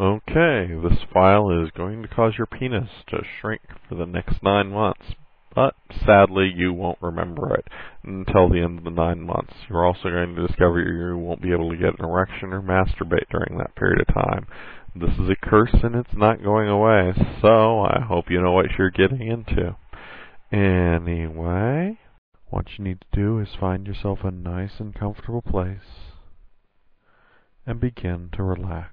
Okay, this file is going to cause your penis to shrink for the next 9 months, but sadly you won't remember it until the end of the 9 months. You're also going to discover you won't be able to get an erection or masturbate during that period of time. This is a curse and it's not going away, so I hope you know what you're getting into. Anyway, what you need to do is find yourself a nice and comfortable place and begin to relax.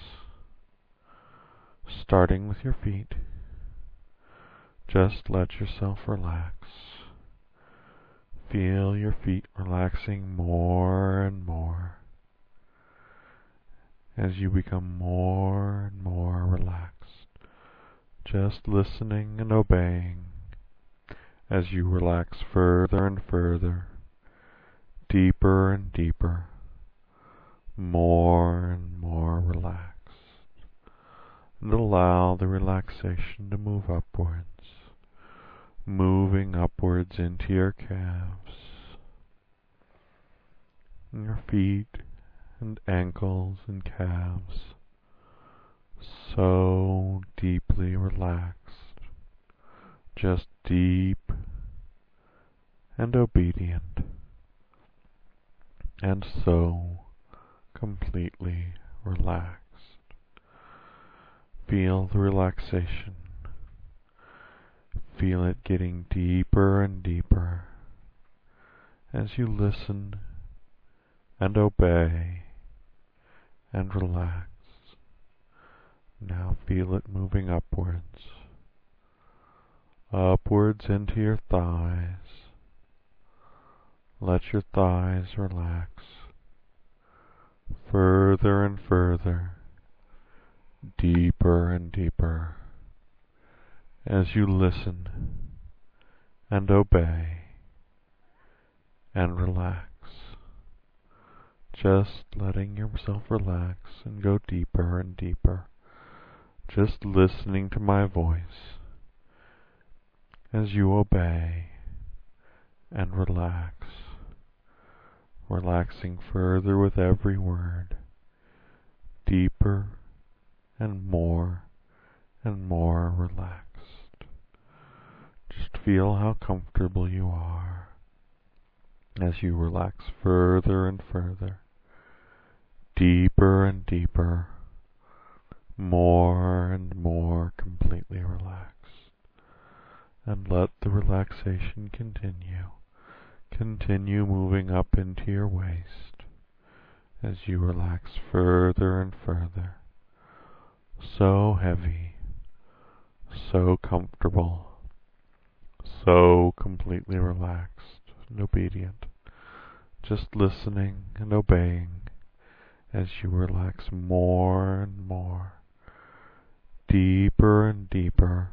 Starting with your feet, just let yourself relax. Feel your feet relaxing more and more as you become more and more relaxed. Just listening and obeying as you relax further and further, deeper and deeper, more and more relaxed. And allow the relaxation to move upwards, moving upwards into your calves, and your feet and ankles and calves, so deeply relaxed, just deep and obedient, and so completely relaxed. Feel the relaxation. Feel it getting deeper and deeper as you listen and obey and relax. Now feel it moving upwards, upwards into your thighs. Let your thighs relax further and further, deeper and deeper, as you listen and obey and relax, just letting yourself relax and go deeper and deeper, just listening to my voice as you obey and relax, relaxing further with every word, deeper and more relaxed. Just feel how comfortable you are as you relax further and further, deeper and deeper, more and more completely relaxed. And let the relaxation continue. Continue moving up into your waist as you relax further and further. So heavy, so comfortable, so completely relaxed and obedient, just listening and obeying as you relax more and more, deeper and deeper,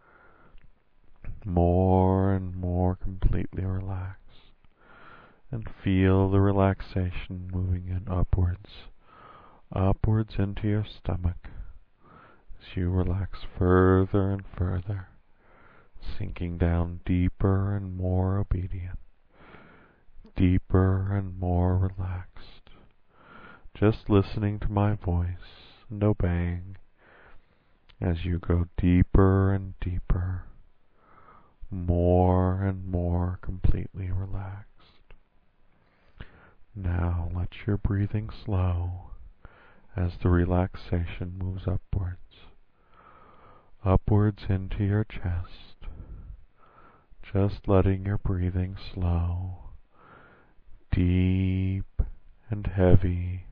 more and more completely relaxed, and feel the relaxation moving in upwards into your stomach. As you relax further and further, sinking down deeper and more obedient, deeper and more relaxed, just listening to my voice and obeying as you go deeper and deeper, more and more completely relaxed. Now let your breathing slow as the relaxation moves upwards into your chest, just letting your breathing slow, deep and heavy,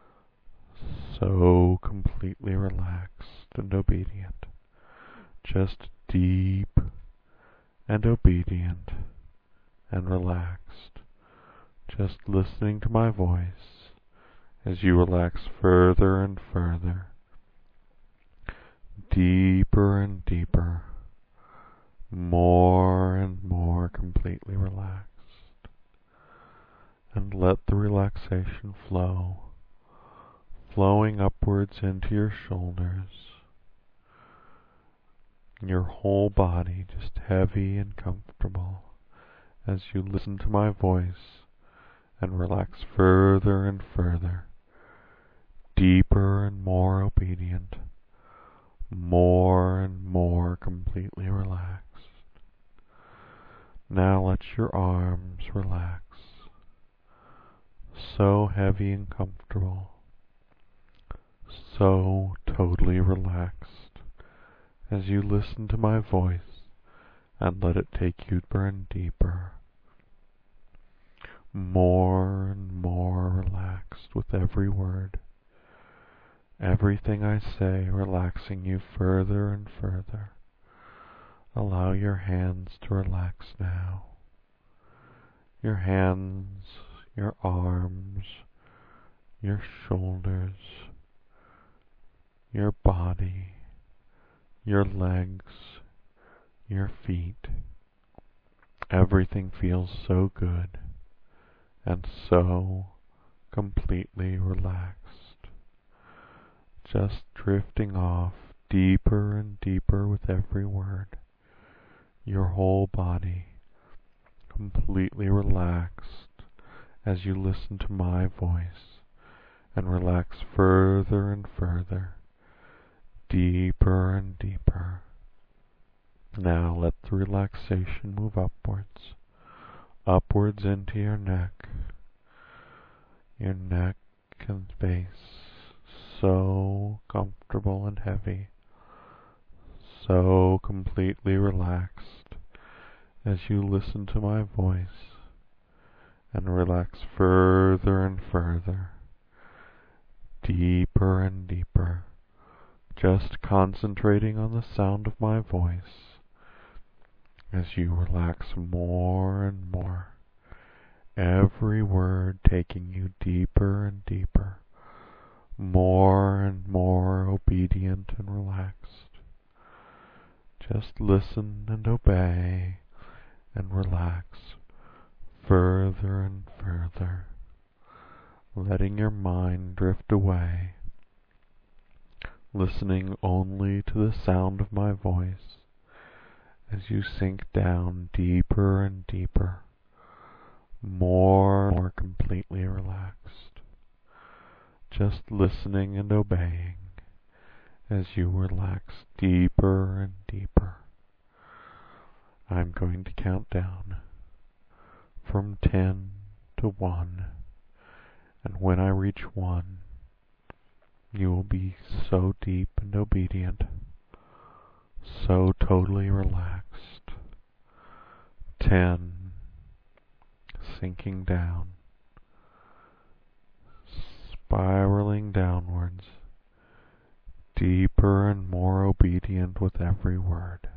so completely relaxed and obedient, just deep and obedient and relaxed, just listening to my voice as you relax further and further, deeper and deeper, more and more completely relaxed. And let the relaxation flow, flowing upwards into your shoulders, your whole body just heavy and comfortable as you listen to my voice and relax further and further, deeper and more obedient, more and more completely relaxed. Now let your arms relax, so heavy and comfortable, so totally relaxed, as you listen to my voice and let it take you deeper, more and more relaxed with every word. Everything I say relaxing you further and further. Allow your hands to relax now. Your hands, your arms, your shoulders, your body, your legs, your feet. Everything feels so good and so completely relaxed. Just drifting off deeper and deeper with every word. Your whole body completely relaxed as you listen to my voice and relax further and further, deeper and deeper. Now let the relaxation move upwards into your neck and face, so comfortable and heavy, so completely relaxed as you listen to my voice and relax further and further, deeper and deeper, just concentrating on the sound of my voice as you relax more and more, every word taking you deeper and deeper, more and more obedient and relaxed. Just listen and obey and relax further and further, letting your mind drift away, listening only to the sound of my voice as you sink down deeper and deeper, more and more completely relaxed, just listening and obeying as you relax deeper and deeper. I'm going to count down from 10 to 1, and when I reach 1, you will be so deep and obedient, so totally relaxed. 10, sinking down, spiraling downwards, deeper and more obedient with every word.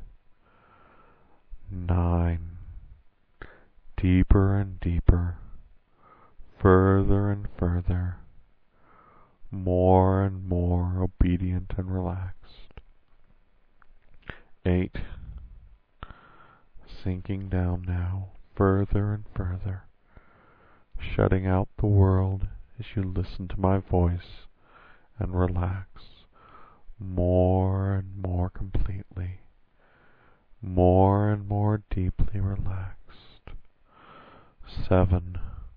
9, deeper and deeper, further and further, more and more obedient and relaxed. 8, sinking down now, further and further, shutting out the world as you listen to my voice and relax more and more completely, more and more deeply relaxed. 7,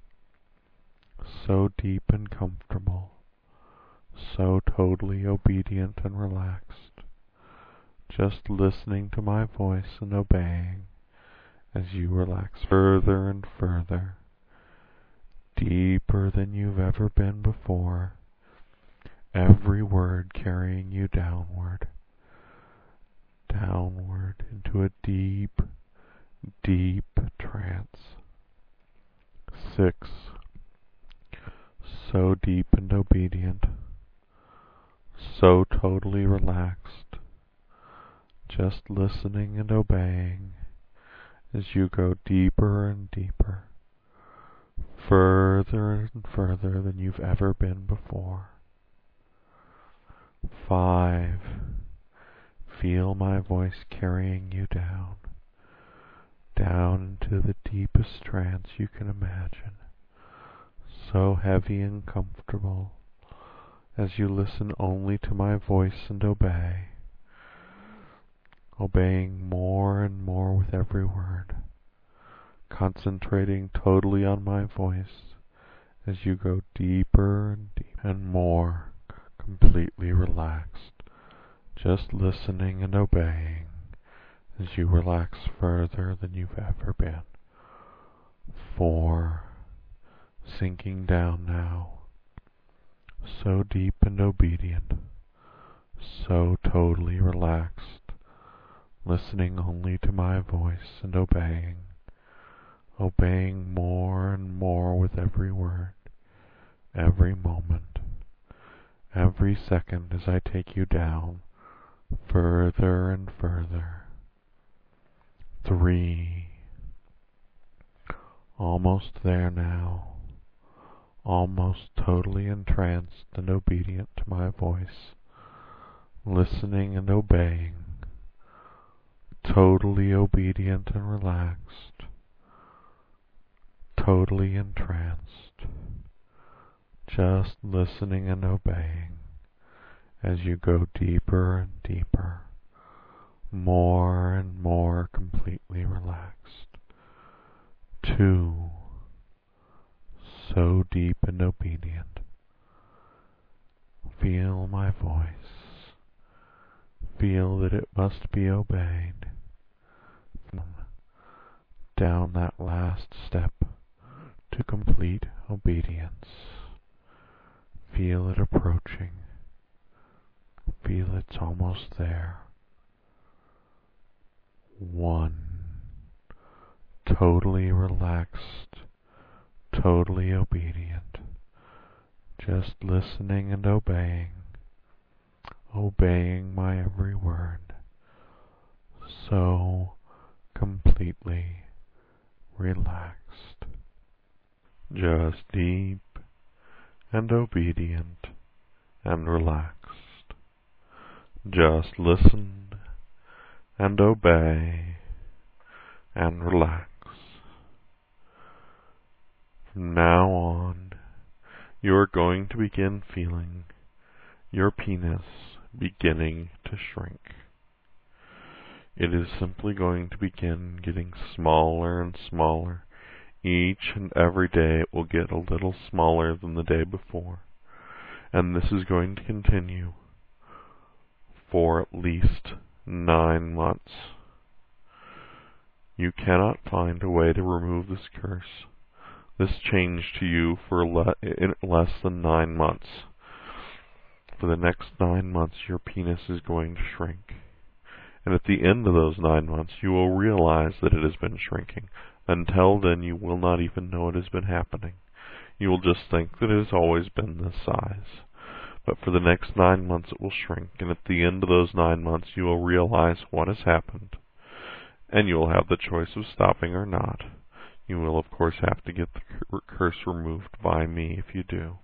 so deep and comfortable, so totally obedient and relaxed, just listening to my voice and obeying as you relax further and further, deeper than you've ever been before, every word carrying you downward, downward into a deep, deep trance. 6, so deep and obedient, so totally relaxed, just listening and obeying as you go deeper and deeper, further and further than you've ever been before. 5, feel my voice carrying you down, down into the deepest trance you can imagine, so heavy and comfortable as you listen only to my voice and obey, obeying more and more with every word, concentrating totally on my voice as you go deeper and deeper and more completely relaxed, just listening and obeying as you relax further than you've ever been. 4, sinking down now, so deep and obedient, so totally relaxed, listening only to my voice and obeying more and more with every word, every moment, every second as I take you down further and further. 3, almost there now, almost totally entranced and obedient to my voice, listening and obeying, totally obedient and relaxed, totally entranced, just listening and obeying as you go deeper and deeper, more and more completely relaxed. 2, so deep and obedient. Feel my voice. Feel that it must be obeyed. Down that last step to complete obedience. Feel it approaching. Feel it's almost there. 1, totally relaxed, totally obedient, just listening and obeying my every word, so completely relaxed, just deep and obedient and relaxed. Just listen and obey and relax. From now on, you are going to begin feeling your penis beginning to shrink. It is simply going to begin getting smaller and smaller. Each and every day it will get a little smaller than the day before. And this is going to continue for at least 9 months. You cannot find a way to remove this curse, this change to you for in less than 9 months. For the next 9 months, your penis is going to shrink. And at the end of those 9 months, you will realize that it has been shrinking. Until then, you will not even know it has been happening. You will just think that it has always been this size. But for the next 9 months it will shrink, and at the end of those 9 months you will realize what has happened, and you will have the choice of stopping or not. You will of course have to get the curse removed by me if you do.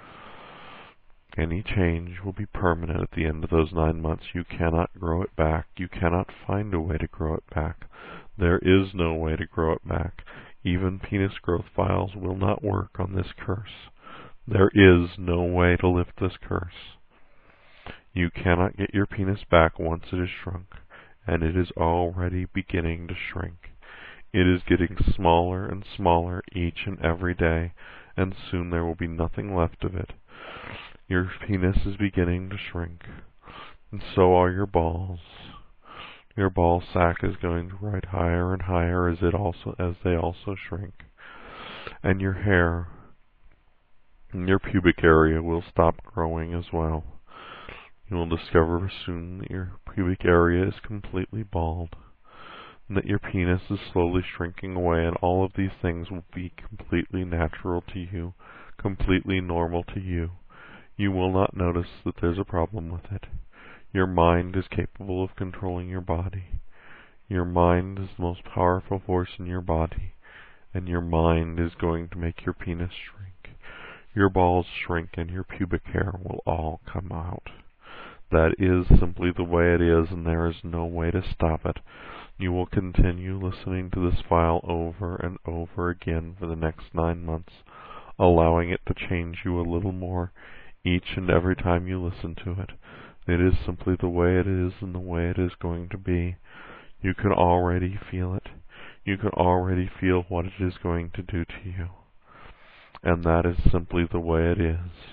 Any change will be permanent at the end of those 9 months. You cannot grow it back. You cannot find a way to grow it back. There is no way to grow it back. Even penis growth files will not work on this curse. There is no way to lift this curse. You cannot get your penis back once it is shrunk, and it is already beginning to shrink. It is getting smaller and smaller each and every day, and soon there will be nothing left of it. Your penis is beginning to shrink, and so are your balls. Your ball sack is going to rise higher and higher as they also shrink, and your hair and your pubic area will stop growing as well. You will discover soon that your pubic area is completely bald, and that your penis is slowly shrinking away, and all of these things will be completely natural to you, completely normal to you. You will not notice that there's a problem with it. Your mind is capable of controlling your body. Your mind is the most powerful force in your body, and your mind is going to make your penis shrink. Your balls shrink and your pubic hair will all come out. That is simply the way it is, and there is no way to stop it. You will continue listening to this file over and over again for the next 9 months, allowing it to change you a little more each and every time you listen to it. It is simply the way it is and the way it is going to be. You can already feel it. You can already feel what it is going to do to you. And that is simply the way it is.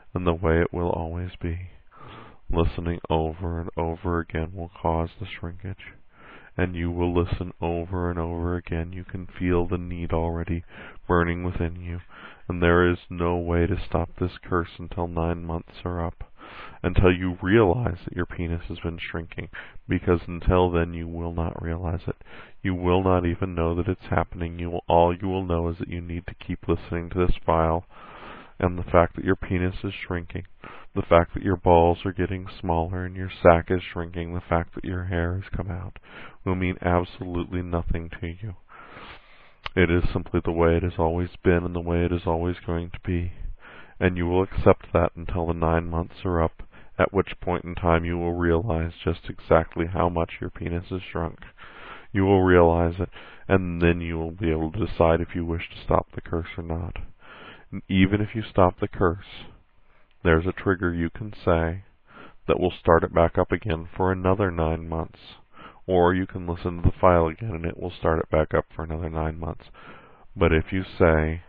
and the way it will always be. Listening over and over again will cause the shrinkage, and you will listen over and over again. You can feel the need already burning within you, and there is no way to stop this curse until 9 months are up, until you realize that your penis has been shrinking, because until then you will not realize it. You will not even know that it's happening. All you will know is that you need to keep listening to this file, and the fact that your penis is shrinking, the fact that your balls are getting smaller and your sac is shrinking, the fact that your hair has come out, will mean absolutely nothing to you. It is simply the way it has always been and the way it is always going to be, and you will accept that until the 9 months are up, at which point in time you will realize just exactly how much your penis has shrunk. You will realize it, and then you will be able to decide if you wish to stop the curse or not. And even if you stop the curse, there's a trigger you can say that will start it back up again for another 9 months. Or you can listen to the file again and it will start it back up for another 9 months. But if you say,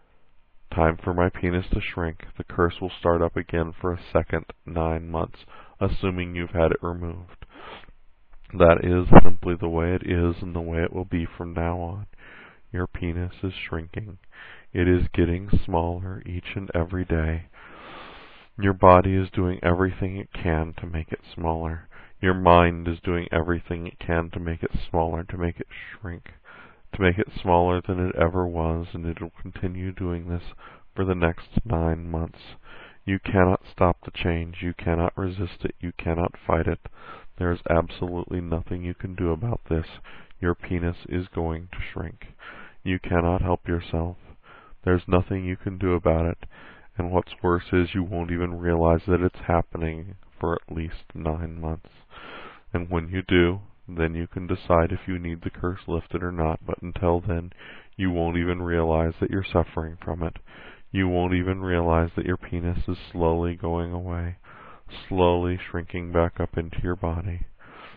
time for my penis to shrink, the curse will start up again for a second 9 months, assuming you've had it removed. That is simply the way it is and the way it will be from now on. Your penis is shrinking. It is getting smaller each and every day. Your body is doing everything it can to make it smaller. Your mind is doing everything it can to make it smaller, to make it shrink, to make it smaller than it ever was, and it will continue doing this for the next 9 months. You cannot stop the change. You cannot resist it. You cannot fight it. There is absolutely nothing you can do about this. Your penis is going to shrink. You cannot help yourself. There's nothing you can do about it. And what's worse is you won't even realize that it's happening for at least 9 months. And when you do, then you can decide if you need the curse lifted or not. But until then, you won't even realize that you're suffering from it. You won't even realize that your penis is slowly going away, slowly shrinking back up into your body.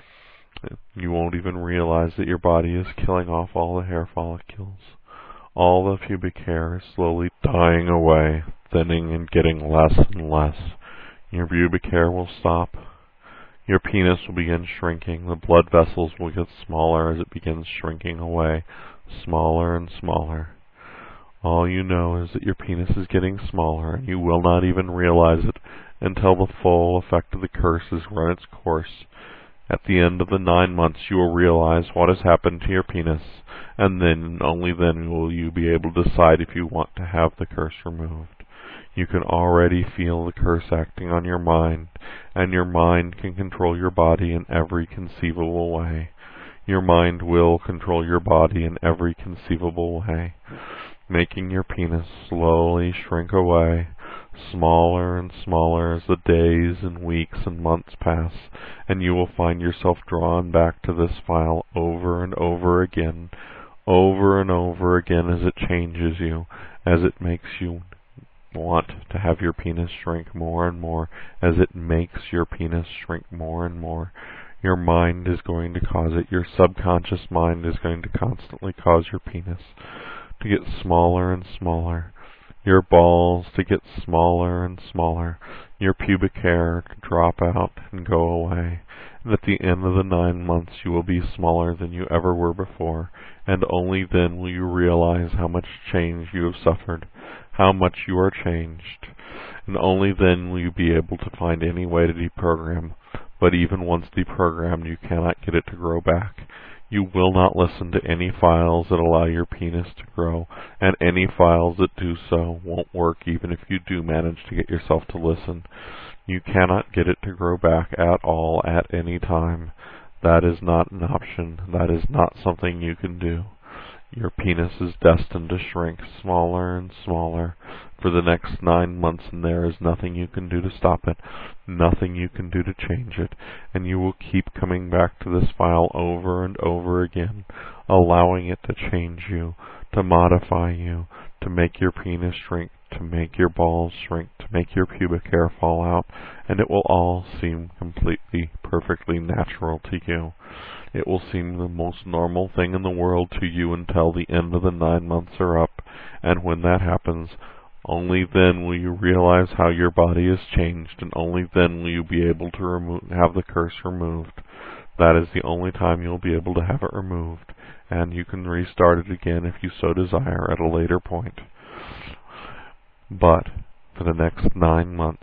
You won't even realize that your body is killing off all the hair follicles. All the pubic hair is slowly dying away, thinning and getting less and less. Your pubic hair will stop. Your penis will begin shrinking. The blood vessels will get smaller as it begins shrinking away, smaller and smaller. All you know is that your penis is getting smaller, and you will not even realize it until the full effect of the curse has run its course. At the end of the 9 months, you will realize what has happened to your penis, and then, only then, will you be able to decide if you want to have the curse removed. You can already feel the curse acting on your mind, and your mind can control your body in every conceivable way. Your mind will control your body in every conceivable way, making your penis slowly shrink away, smaller and smaller as the days and weeks and months pass, and you will find yourself drawn back to this file over and over again as it changes you, as it makes you want to have your penis shrink more and more, as it makes your penis shrink more and more. Your mind is going to cause it. Your subconscious mind is going to constantly cause your penis to get smaller and smaller, your balls to get smaller and smaller, your pubic hair to drop out and go away. And at the end of the 9 months you will be smaller than you ever were before, and only then will you realize how much change you have suffered, how much you are changed, and only then will you be able to find any way to deprogram. But even once deprogrammed, you cannot get it to grow back. You will not listen to any files that allow your penis to grow, and any files that do so won't work even if you do manage to get yourself to listen. You cannot get it to grow back at all at any time. That is not an option. That is not something you can do. Your penis is destined to shrink smaller and smaller for the next 9 months, and there is nothing you can do to stop it, nothing you can do to change it, and you will keep coming back to this file over and over again, allowing it to change you, to modify you, to make your penis shrink, to make your balls shrink, to make your pubic hair fall out, and it will all seem completely, perfectly natural to you. It will seem the most normal thing in the world to you until the end of the 9 months are up, and when that happens, Only then will you realize how your body has changed, and only then will you be able to have the curse removed. That is the only time you'll be able to have it removed, and you can restart it again if you so desire at a later point. But for the next 9 months,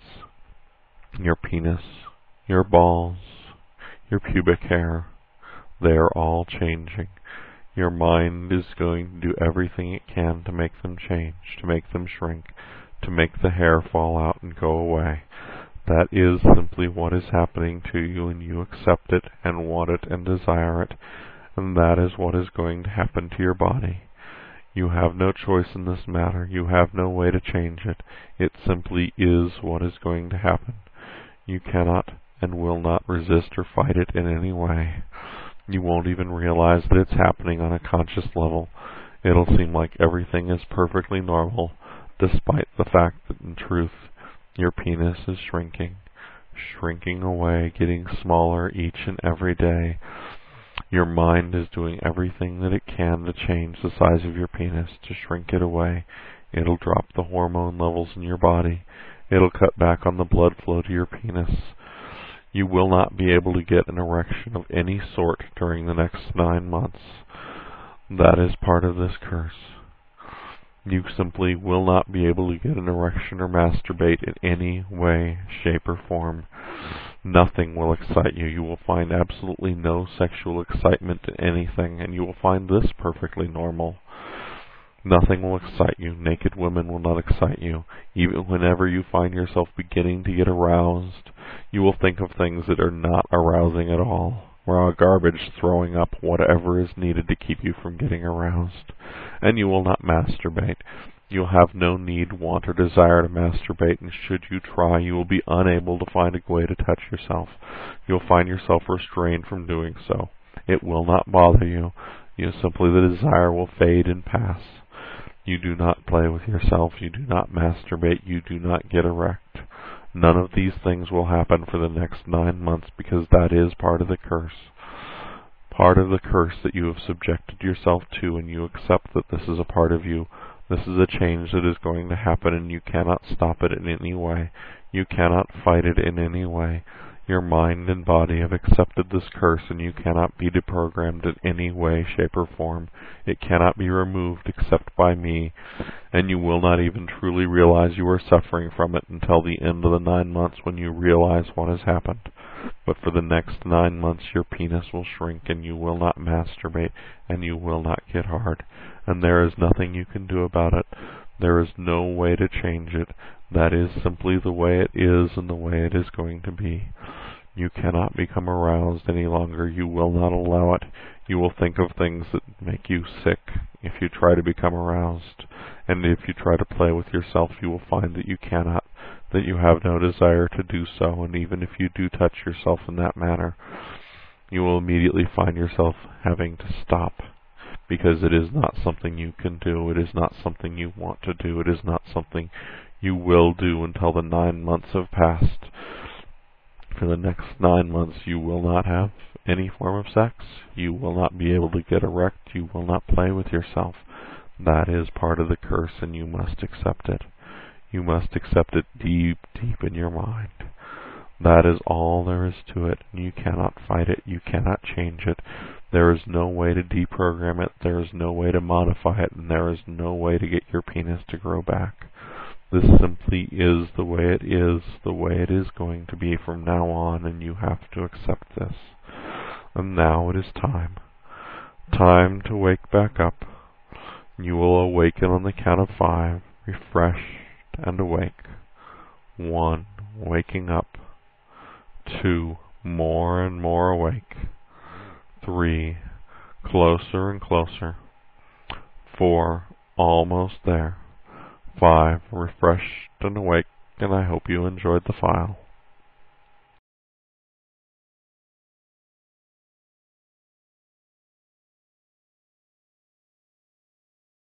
your penis, your balls, your pubic hair, they are all changing. Your mind is going to do everything it can to make them change, to make them shrink, to make the hair fall out and go away. That is simply what is happening to you, and you accept it and want it and desire it, and that is what is going to happen to your body. You have no choice in this matter. You have no way to change it. It simply is what is going to happen. You cannot and will not resist or fight it in any way. You won't even realize that it's happening on a conscious level. It'll seem like everything is perfectly normal, despite the fact that in truth, your penis is shrinking away, getting smaller each and every day. Your mind is doing everything that it can to change the size of your penis, to shrink it away. It'll drop the hormone levels in your body. It'll cut back on the blood flow to your penis. You will not be able to get an erection of any sort during the next 9 months. That is part of this curse. You simply will not be able to get an erection or masturbate in any way, shape, or form. Nothing will excite you. You will find absolutely no sexual excitement in anything, and you will find this perfectly normal. Nothing will excite you. Naked women will not excite you. Even whenever you find yourself beginning to get aroused, you will think of things that are not arousing at all. Raw garbage throwing up whatever is needed to keep you from getting aroused. And you will not masturbate. You'll have no need, want, or desire to masturbate, and should you try, you will be unable to find a way to touch yourself. You'll find yourself restrained from doing so. It will not bother you. Simply the desire will fade and pass. You do not play with yourself. You do not masturbate. You do not get erect. None of these things will happen for the next 9 months because that is part of the curse. Part of the curse that you have subjected yourself to, and you accept that this is a part of you. This is a change that is going to happen, and you cannot stop it in any way. You cannot fight it in any way. Your mind and body have accepted this curse, and you cannot be deprogrammed in any way, shape, or form. It cannot be removed except by me, and you will not even truly realize you are suffering from it until the end of the 9 months when you realize what has happened. But for the next 9 months your penis will shrink, and you will not masturbate, and you will not get hard. And there is nothing you can do about it. There is no way to change it. That is simply the way it is and the way it is going to be. You cannot become aroused any longer. You will not allow it. You will think of things that make you sick if you try to become aroused. And if you try to play with yourself, you will find that you cannot, that you have no desire to do so. And even if you do touch yourself in that manner, you will immediately find yourself having to stop, because it is not something you can do. It is not something you want to do. It is not something you will do until the 9 months have passed. For the next 9 months you will not have any form of sex. You will not be able to get erect. You will not play with yourself. That is part of the curse, and you must accept it. You must accept it deep, deep in your mind. That is all there is to it. You cannot fight it. You cannot change it. There is no way to deprogram it. There is no way to modify it, and there is no way to get your penis to grow back. This simply is the way it is going to be from now on, and you have to accept this. And now it is time. Time to wake back up. You will awaken on the count of 5, refreshed and awake. 1, waking up. 2, more and more awake. 3, closer and closer. 4, almost there. 5, refreshed and awake, and I hope you enjoyed the file.